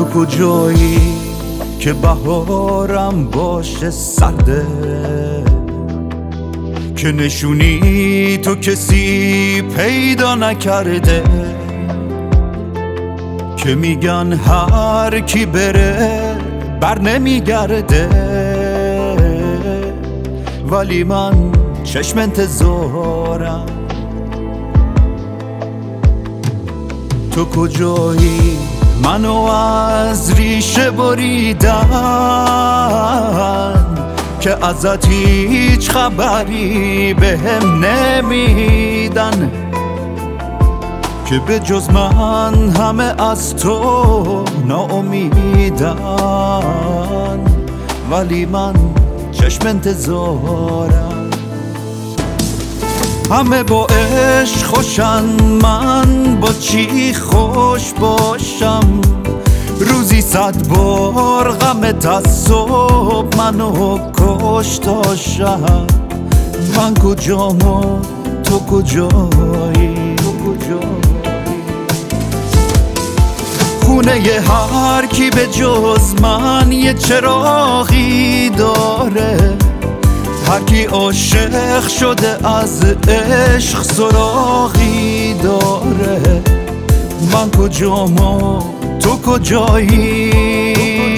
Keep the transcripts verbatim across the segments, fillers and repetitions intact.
کجایی که بهارم باشه سرده، که نشونی تو کسی پیدا نکرده، که میگن هر کی بره بر نمیگرده، ولی من چشم انتظارم. تو کجایی منو از ریشه بریدن، که ازت هیچ خبری بهم نمیدن، که به جز من همه از تو ناامیدن، ولی من چشم انتظارم. همه با عشق خوشن، من با چی خوش باشم؟ روزی صد بار غمت از صبح منو کش تا شب. من کجام و تو کجایی؟ خونه ی هر کی به جز من یه چراغی داره، هر کی عاشق شده از عشق سراغی داره. من کجام و تو کجایی؟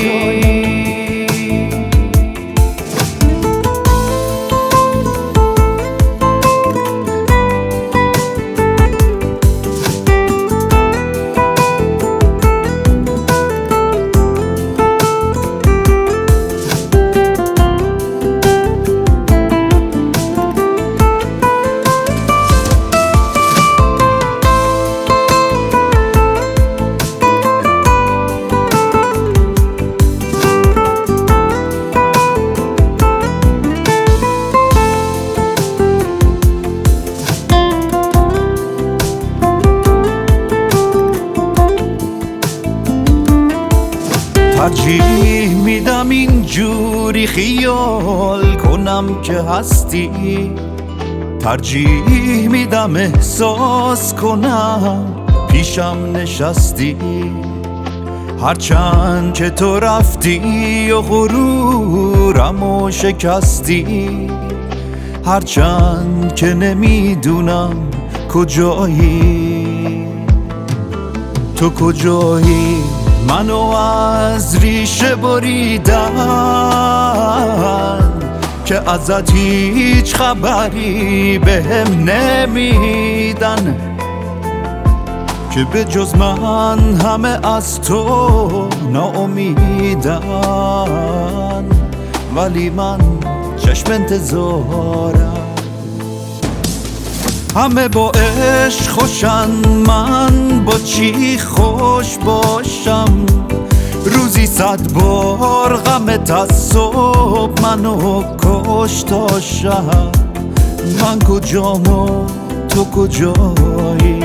ترجیح میدم اینجوری خیال کنم که هستی، ترجیح میدم احساس کنم پیشم نشستی. هرچند که تو رفتی و غرورمو شکستی، هرچند که نمیدونم کجایی. تو کجایی منو از ریشه بریدن، که ازت هیچ خبری بهم نمیدن، که به جز من همه از تو ناامیدن، ولی من چشم انتظارم. همه با عشق خوشن، من با چی خوش باشم؟ روزی صد بار غمت از صبح منو کش تا شب. من کجام و تو کجایی؟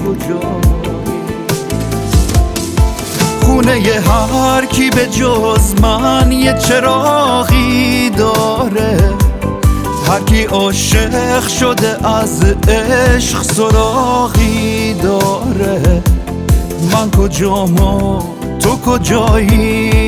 خونه ی هر کی به جز من یه چراغی داره، هر کی عاشق شده از عشق سراغی داره. من کجام و تو کجایی؟